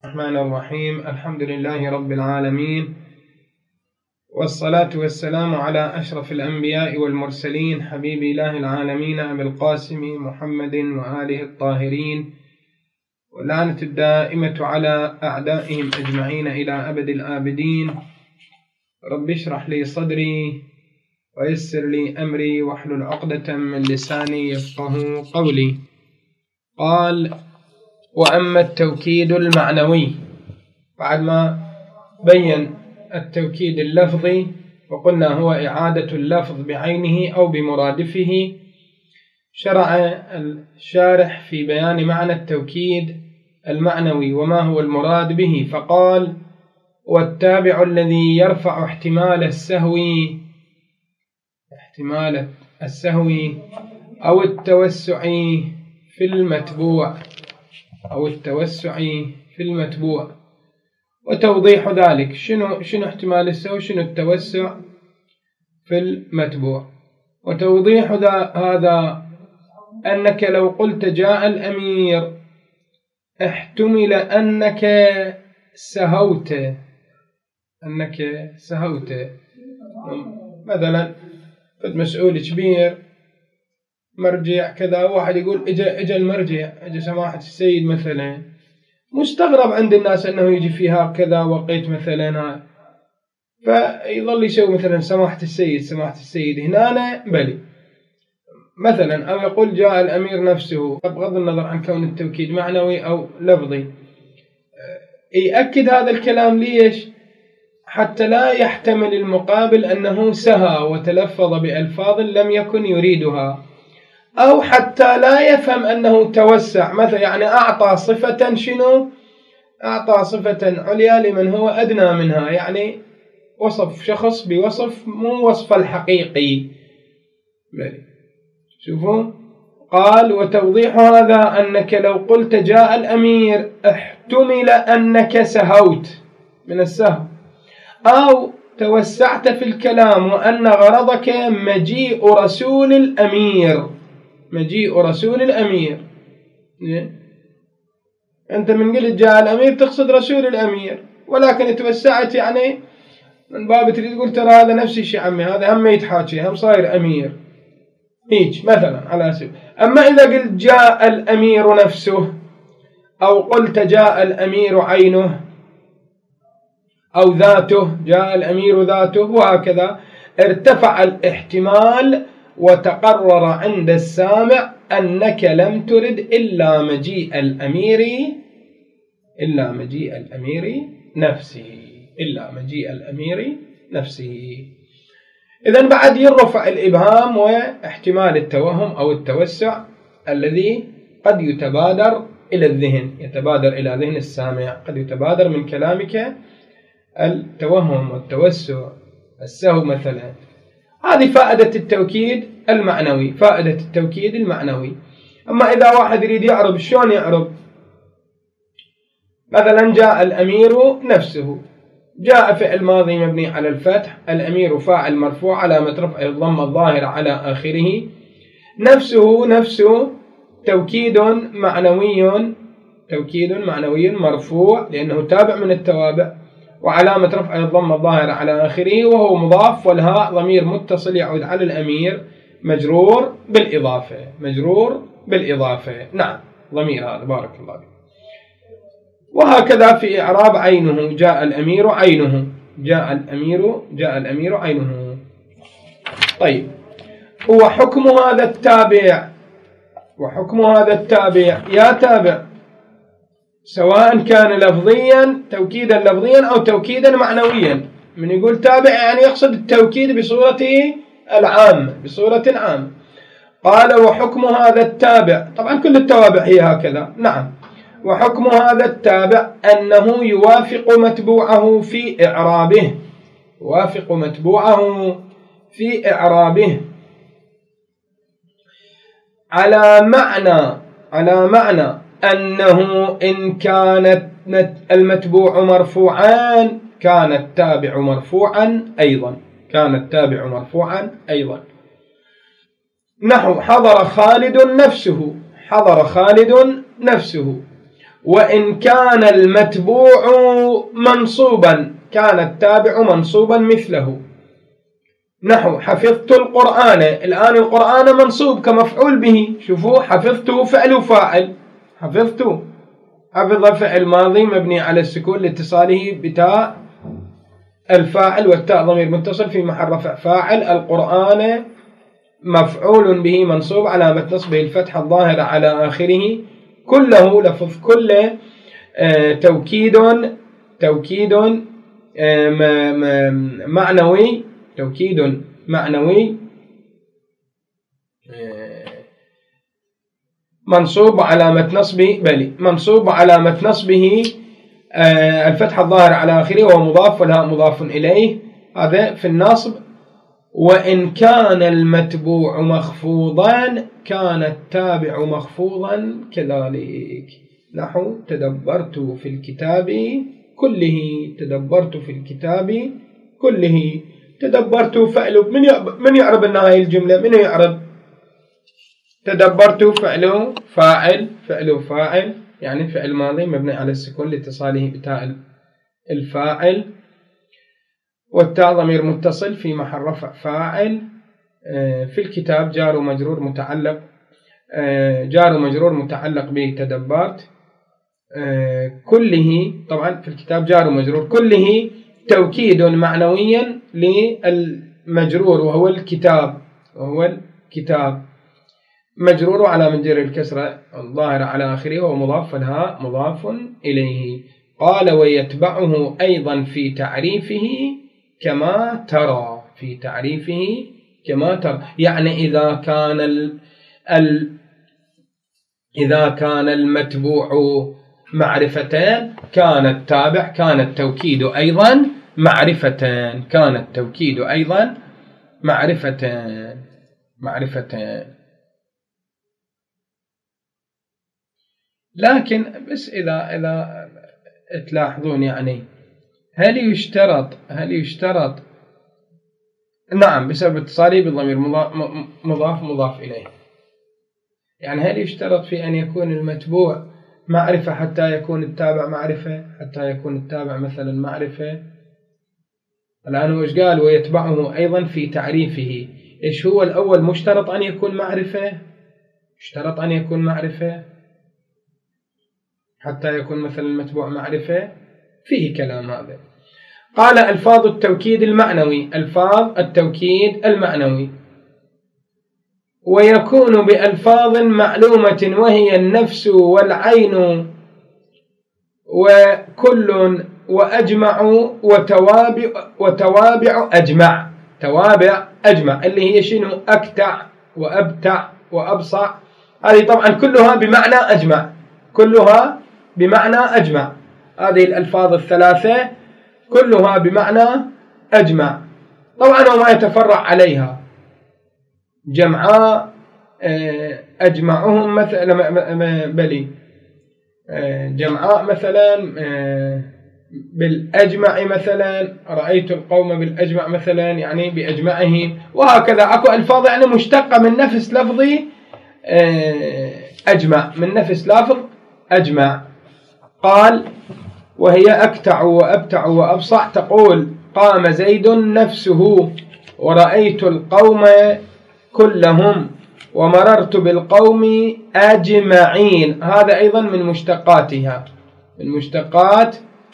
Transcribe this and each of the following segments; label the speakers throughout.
Speaker 1: الرحمن الرحيم. الحمد لله رب العالمين، والصلاة والسلام على أشرف الأنبياء والمرسلين، حبيب إله العالمين أبي القاسم محمد وآله الطاهرين، واللعنة الدائمة على أعدائهم أجمعين إلى أبد الآبدين. رب اشرح لي صدري ويسر لي أمري واحلل عقدة من لساني يفقه قولي. قال: وأما التوكيد المعنوي، بعد ما بين التوكيد اللفظي وقلنا هو إعادة اللفظ بعينه أو بمرادفه، شرع الشارح في بيان معنى التوكيد المعنوي وما هو المراد به، فقال: والتابع الذي يرفع احتمال السهو أو التوسع في المتبوع وتوضيح ذلك. شنو احتمال السهو، شنو التوسع في المتبوع؟ وتوضيح هذا أنك لو قلت جاء الأمير احتمل أنك سهوت، مثلا فد مسؤول كبير مرجع كذا، واحد يقول اجا المرجع، اجا سماحة السيد مثلا، مستغرب عند الناس انه يجي فيها كذا وقيت مثلا، فيظل يسوي مثلا سماحة السيد هنا بلي مثلا، او يقول جاء الامير نفسه، بغض النظر عن كون التوكيد معنوي او لفظي. يأكد هذا الكلام ليش؟ حتى لا يحتمل المقابل انه سهى وتلفظ بألفاظ لم يكن يريدها، أو حتى لا يفهم أنه توسع، مثلا يعني أعطى صفة أعطى صفة عليا لمن هو أدنى منها، يعني وصف شخص بوصف مو وصف الحقيقي. شوفوا، قال: وتوضيح هذا أنك لو قلت جاء الأمير احتمل أنك سهوت من السهو، أو توسعت في الكلام وأن غرضك مجيء رسول الأمير. أنت من قلت جاء الأمير تقصد رسول الأمير، ولكن توسعت يعني من باب تريد تقول ترى هذا نفس الشيء عمي، هذا هم يتحاكي، هم صاير أمير هيك مثلا على سبيل. أما إذا قلت جاء الأمير نفسه، أو قلت جاء الأمير عينه أو ذاته، جاء الأمير ذاته، وهكذا ارتفع الاحتمال وتقرر عند السامع أنك لم ترد إلا مجيء الأمير نفسه. إذن بعد يرفع الإبهام واحتمال التوهم أو التوسع الذي قد يتبادر إلى ذهن السامع، قد يتبادر من كلامك التوهم والتوسع، السهو مثلا. هذه فائدة التوكيد المعنوي. أما إذا واحد يريد يعرب، شلون يعرب؟ مثلا جاء الأمير نفسه، جاء فعل ماضي مبني على الفتح، الأمير فاعل مرفوع علامة رفعه الضمة الظاهرة على آخره، نفسه توكيد معنوي مرفوع لأنه تابع من التوابع، وعلامة رفعه الضمة الظاهرة على آخره، وهو مضاف، والهاء ضمير متصل يعود على الأمير مجرور بالإضافة. نعم، ضمير هذا، بارك الله فيك. وهكذا في إعراب عينه، جاء الأمير عينه. طيب، وحكم هذا التابع يا تابع، سواء كان لفظيا، توكيدا لفظيا أو توكيدا معنويا. من يقول تابع يعني يقصد التوكيد بصورته عامة. قال: وحكم هذا التابع، طبعا كل التوابع هي هكذا. نعم، وحكم هذا التابع أنه يوافق متبوعه في إعرابه على معنى أنه إن كانت المتبوع مرفوعان كان التابع مرفوعا أيضا. نحو: حضر خالد نفسه، وإن كان المتبوع منصوبا كان التابع منصوبا مثله. نحو حفظت القرآن، الآن القرآن منصوب كمفعول به، شوفوا حفظته فعل فاعل، حفظته حفظ فعل ماضي مبني على السكون لاتصاله بتاء الفاعل والتاء ضمير متصل في محل رفع فاعل. القرآن مفعول به منصوب علامة نصبه الفتحة الظاهرة على آخره. كله لفظ كله توكيد معنوي، توكيد معنوي منصوب علامة نصبه منصوب علامة نصبه الفتحة الظاهرة على آخره وهو مضاف والهاء مضاف إليه، هذا في النصب. وإن كان المتبوع مخفوضا كان التابع مخفوضا كذلك. نحو تدبرت في الكتاب كله، تدبرت في الكتاب كله. تدبرت فعل، من يعرب النهاية الجملة؟ من يعرب؟ تدبرت فعل فاعل يعني فعل ماضي مبني على السكون لاتصاله بتاء الفاعل، والتاء ضمير متصل في محل رفع فاعل. في الكتاب جار ومجرور متعلق بتدبرت. كله طبعا في الكتاب جار ومجرور، كله توكيد معنويا للمجرور وهو الكتاب، مجرور على من جر الكسرة الظاهرة على آخره ومضاف الهاء مضاف إليه. قال ويتبعه أيضا في تعريفه كما ترى، في تعريفه كما ترى، يعني إذا كان المتبوع معرفتان كان التابع، كان التوكيد أيضا معرفتان، كان التوكيد أيضا معرفتان. لكن بس إذا تلاحظون يعني هل يشترط نعم بسبب اتصاله بالضمير مضاف إليه، يعني هل يشترط في أن يكون المتبوع معرفة حتى يكون التابع معرفة، حتى يكون التابع مثلا معرفة؟ الآن هو إيش قال؟ ويتبعه أيضا في تعريفه. إيش هو الأول؟ مشترط أن يكون معرفة، اشترط أن يكون معرفة حتى يكون مثلا المتبوع معرفة، فيه كلام هذا. قال ألفاظ التوكيد المعنوي، ألفاظ التوكيد المعنوي ويكون بألفاظ معلومة وهي النفس والعين وكل وأجمع وتوابع أجمع، توابع أجمع اللي هي شنو؟ أكتع وأبتع وأبصع، هذه طبعا كلها بمعنى أجمع، كلها بمعنى أجمع، هذه الألفاظ الثلاثة كلها بمعنى أجمع. طبعا وما يتفرع عليها جمعاء أجمعهم مثلا جمعاء مثلا بالأجمع مثلا، رأيت القوم بالأجمع مثلا يعني بأجمعهم، وهكذا أكو ألفاظ يعني مشتقة من نفس لفظي أجمع، من نفس لفظ أجمع. قال وهي أكتع وأبتع وأبصع، تقول قام زيد نفسه ورأيت القوم كلهم ومررت بالقوم أجمعين، هذا أيضا من مشتقاتها، من مشتقات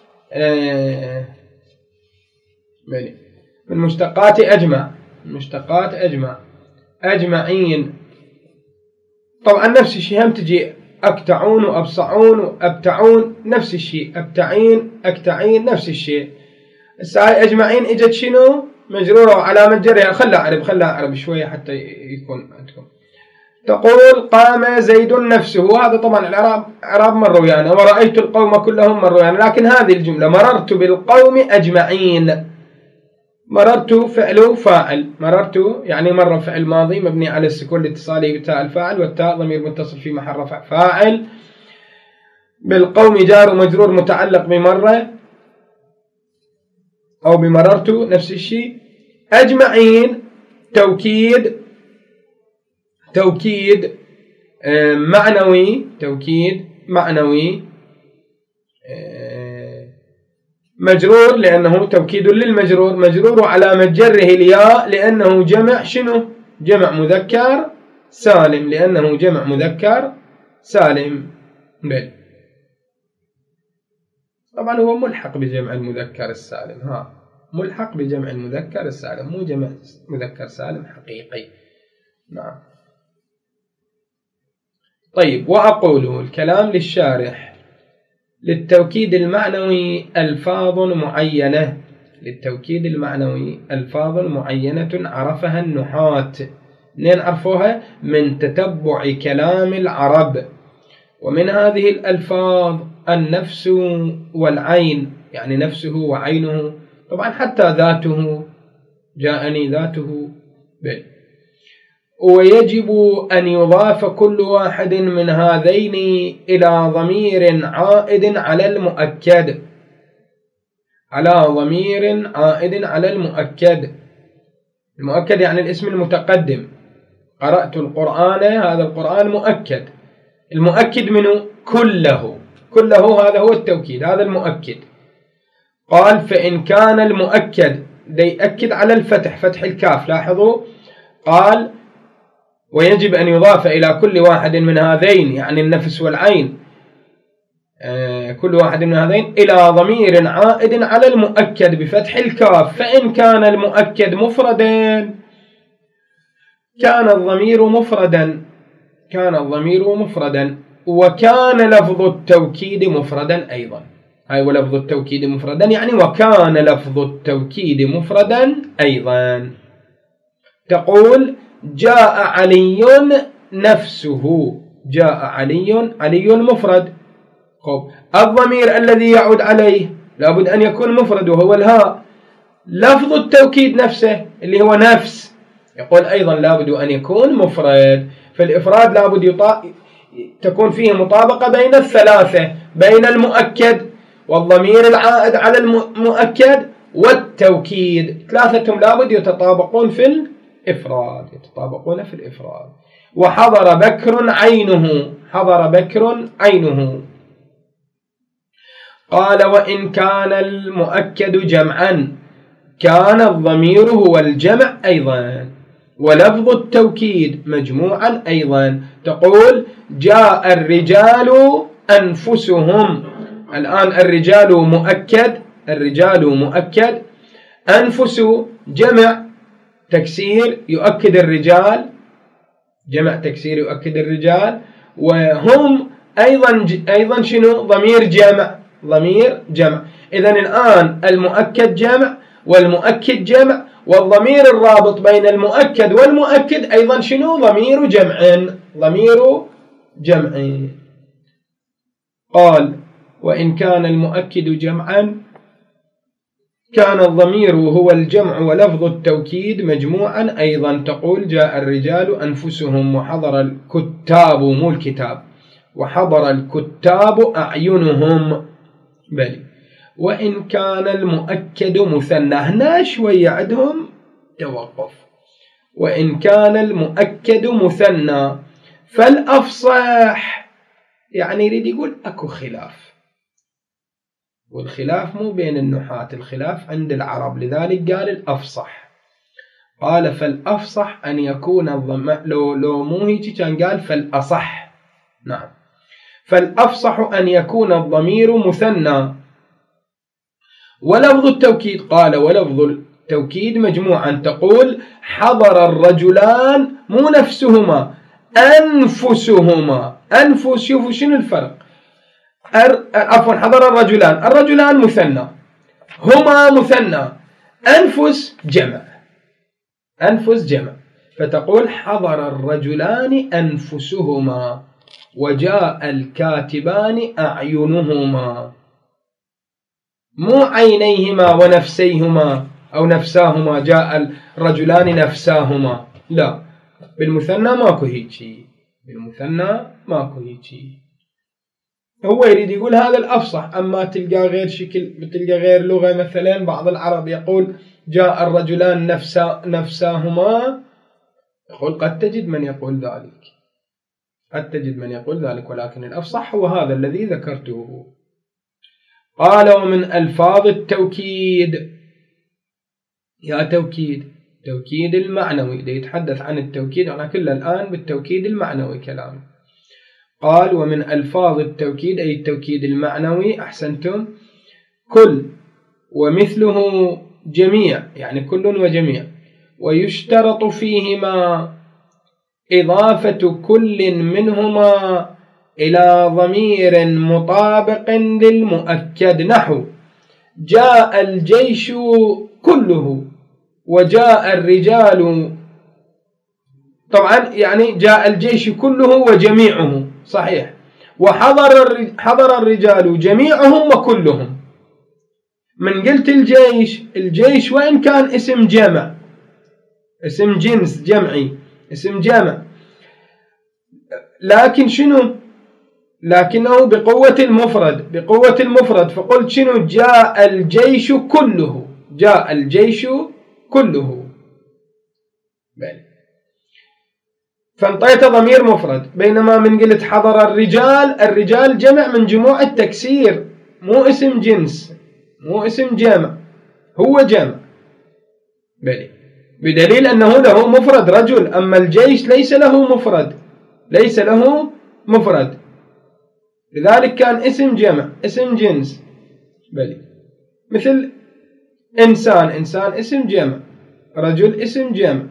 Speaker 1: من مشتقات أجمع، من مشتقات أجمع أجمعين. طبعا نفس الشيء هم تجي أكتعون وأبصعون وأبتعون نفس الشيء، أبتعين أكتعين نفس الشيء. الساعة أجمعين إجت شنو؟ مجرورة وعلامة جرها، خلها أعرب شوية حتى يكون عندكم. تقول قام زيد نفسه، هذا طبعا الأعراب مروا يعني، ورأيت القوم كلهم مروا يعني، لكن هذه الجملة مررت بالقوم أجمعين، مررت فعل فاعل، مررت يعني مرة فعل ماضي مبني على السكون لاتصاله بتاء الفاعل والتاء ضمير متصل في محل رفع فاعل. بالقوم جار ومجرور متعلق بمرة أو بمررت نفس الشيء. أجمعين توكيد معنوي، توكيد معنوي مجرور لأنه توكيد للمجرور، مجرور علامة جره الياء لأنه جمع شنو؟ جمع مذكر سالم، لأنه جمع مذكر سالم. بل طبعا هو ملحق بجمع المذكر السالم، ملحق بجمع المذكر السالم، مو جمع مذكر سالم حقيقي. نعم. طيب، وأقول الكلام للشارح: للتوكيد المعنوي ألفاظ معينة، للتوكيد المعنوي ألفاظ معينة عرفها النحاة. منين عرفوها؟ من تتبع كلام العرب. ومن هذه الألفاظ النفس والعين، يعني نفسه وعينه، طبعا حتى ذاته، جاءني ذاته. بل ويجب أن يضاف كل واحد من هذين إلى ضمير عائد على المؤكد، على ضمير عائد على المؤكد. المؤكد يعني الاسم المتقدم. قرأت القرآن، هذا القرآن مؤكد. المؤكد منه كله، كله هذا هو التوكيد، هذا المؤكد. قال: فإن كان المؤكد يأكد على الفتح، فتح الكاف، لاحظوا قال: ويجب أن يضاف إلى كل واحد من هذين، يعني النفس والعين، كل واحد من هذين إلى ضمير عائد على المؤكد بفتح الكاف. فإن كان المؤكد مفردا كان الضمير مفردا، كان الضمير مفردا، وكان لفظ التوكيد مفردا أيضا. هاي ولفظ التوكيد مفردا يعني وكان لفظ التوكيد مفردا أيضا. تقول: جاء علي نفسه، جاء علي، علي مفرد. الضمير الذي يعود عليه لابد أن يكون مفرد وهو الهاء. لفظ التوكيد نفسه اللي هو نفس، يقول أيضا لابد أن يكون مفرد. فالإفراد لابد تكون فيه مطابقة بين الثلاثة، بين المؤكد والضمير العائد على المؤكد والتوكيد، ثلاثتهم لابد يتطابقون في الإفراد، يتطابقون في الإفراد. وحضر بكر عينه، حضر بكر عينه. قال: وإن كان المؤكد جمعا كان الضمير هو الجمع أيضا، ولفظ التوكيد مجموعا أيضا. تقول: جاء الرجال أنفسهم. الآن الرجال مؤكد، الرجال مؤكد، أنفس جمع تكسير يؤكد الرجال، جمع تكسير يؤكد الرجال. وهم أيضا شنو؟ ضمير جمع، ضمير جمع. إذن الآن المؤكد جمع والمؤكد جمع، والضمير الرابط بين المؤكد والمؤكد أيضا شنو؟ ضمير جمع، ضمير جمع. قال: وإن كان المؤكد جمعا كان الضمير هو الجمع ولفظ التوكيد مجموعا أيضا. تقول: جاء الرجال أنفسهم، وحضر الكتاب، مو الكتاب، وحضر الكتاب أعينهم. بل وإن كان المؤكد مثنى، هنا شوية عندهم توقف. وإن كان المؤكد مثنى فالأفصح، يعني يريد يقول أكو خلاف، والخلاف مو بين النحاة، الخلاف عند العرب، لذلك قال الأفصح. قال: فالأفصح أن يكون لو مو هيك كان قال فالأصح. نعم. فالأفصح أن يكون الضمير مثنى. ولفظ التوكيد، قال: ولفظ التوكيد مجموعا. تقول: حضر الرجلان، مو نفسهما، أنفسهما. أنفس، شوفوا شنو الفرق. عفوا، حضر الرجلان، الرجلان مثنى، هما مثنى، أنفس جمع، أنفس جمع. فتقول: حضر الرجلان أنفسهما، وجاء الكاتبان أعينهما، مو عينيهما ونفسيهما أو نفساهما، جاء الرجلان نفساهما، لا، بالمثنى ماكو هيجي، بالمثنى ماكو هيجي. هو يريد يقول هذا الأفصح. أما تلقى غير شكل، تلقى غير لغة، مثلا بعض العرب يقول جاء الرجلان نفساهما، يقول قد تجد من يقول ذلك، قد تجد من يقول ذلك، ولكن الأفصح هو هذا الذي ذكرته. قال ومن ألفاظ التوكيد، يا توكيد المعنوي، يتحدث عن التوكيد، أنا كل الآن بالتوكيد المعنوي كلام. قال ومن ألفاظ التوكيد أي التوكيد المعنوي، أحسنتم، كل ومثله جميع، يعني كل وجميع، ويشترط فيهما إضافة كل منهما إلى ضمير مطابق للمؤكد، نحو جاء الجيش كله وجاء الرجال، طبعا يعني جاء الجيش كله وجميعه صحيح، وحضر الرجال جميعهم وكلهم. من قلت الجيش وإن كان اسم جمع، اسم جنس جمعي، اسم جمع، لكن شنو؟ لكنه بقوة المفرد، فقلت شنو؟ جاء الجيش كله، جاء الجيش كله، فانطيت ضمير مفرد. بينما من قلت حضر الرجال جمع من جموع التكسير، مو اسم جنس، مو اسم جمع، هو جمع، بدليل أنه له مفرد رجل، أما الجيش ليس له مفرد، لذلك كان اسم جمع، اسم جنس، مثل إنسان اسم جمع، رجل اسم جمع،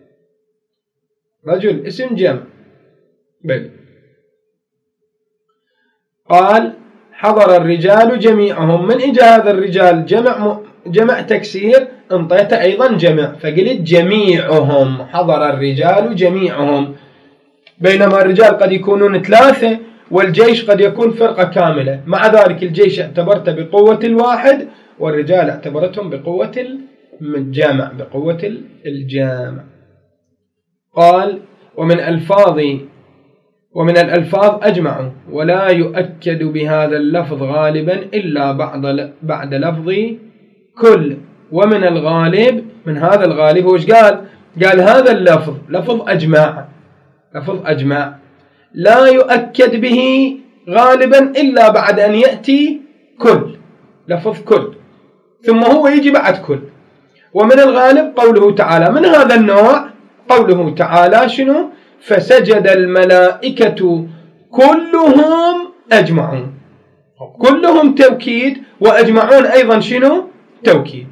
Speaker 1: قال حضر الرجال جميعهم، من إجا هذا الرجال جمع تكسير، انطيت أيضا جمع، فقلت جميعهم، حضر الرجال جميعهم، بينما الرجال قد يكونون 3 والجيش قد يكون فرقة كاملة، مع ذلك الجيش اعتبرته بقوة الواحد والرجال اعتبرتهم بقوة الجامع، بقوة الجامع. قال ومن الألفاظ أجمعوا، ولا يؤكد بهذا اللفظ غالبا إلا بعد لفظ كل. ومن الغالب، من هذا الغالب وش قال هذا اللفظ لفظ أجمع لا يؤكد به غالبا إلا بعد أن يأتي كل، لفظ كل، ثم هو يجي بعد كل. ومن الغالب قوله تعالى، من هذا النوع قوله تعالى شنو؟ فسجد الملائكة كلهم أجمعون، كلهم توكيد، وأجمعون أيضا شنو؟ توكيد،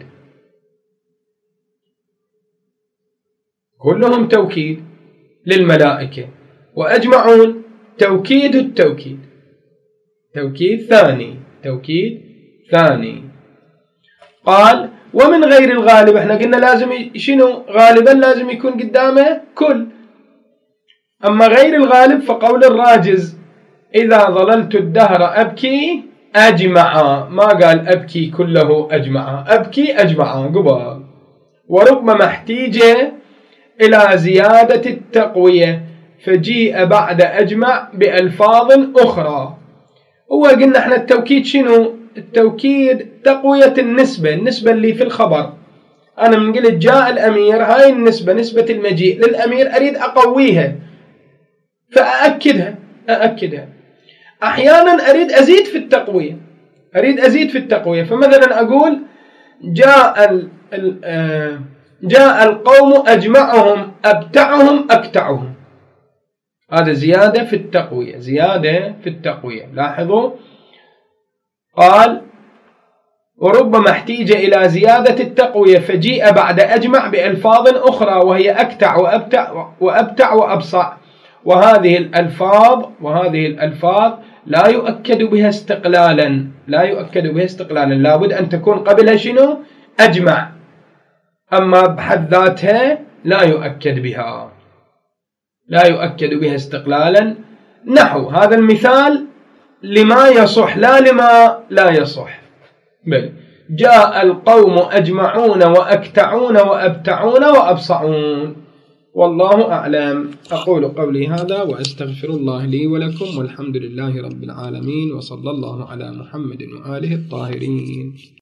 Speaker 1: كلهم توكيد للملائكة، وأجمعون توكيد التوكيد، توكيد ثاني. قال ومن غير الغالب، احنا قلنا لازم شنو؟ غالبا لازم يكون قدامه كل. أما غير الغالب فقول الراجز إذا ظللت الدهر أبكي أجمع، ما قال أبكي كله أجمع، أبكي أجمع قبل. وربما احتيج إلى زيادة التقوية فجيء بعد أجمع بألفاظ أخرى. هو قلنا احنا التوكيد شنو؟ التوكيد تقوية النسبة اللي في الخبر. أنا من قلت جاء الأمير، هاي النسبة، نسبة المجيء للأمير، أريد أقويها فأأكدها. أحيانا أريد أزيد في التقوية، فمثلا أقول جاء القوم أجمعهم أبتعهم أكتعهم، هذا زيادة في التقوية، لاحظوا. قال وربما احتيج إلى زيادة التقوية فجيء بعد أجمع بألفاظ أخرى وهي أكتع وأبتع وأبصع، وهذه الألفاظ لا يؤكد بها استقلالا، لابد أن تكون قبلها شنو؟ أجمع، أما بحد ذاتها لا يؤكد بها استقلالا. نحو هذا المثال لما يصح لا لما لا يصح، بل جاء القوم أجمعون وأكتعون وأبتعون وأبصعون. والله أعلم. أقول قولي هذا وأستغفر الله لي ولكم، والحمد لله رب العالمين، وصلى الله على محمد وآله الطاهرين.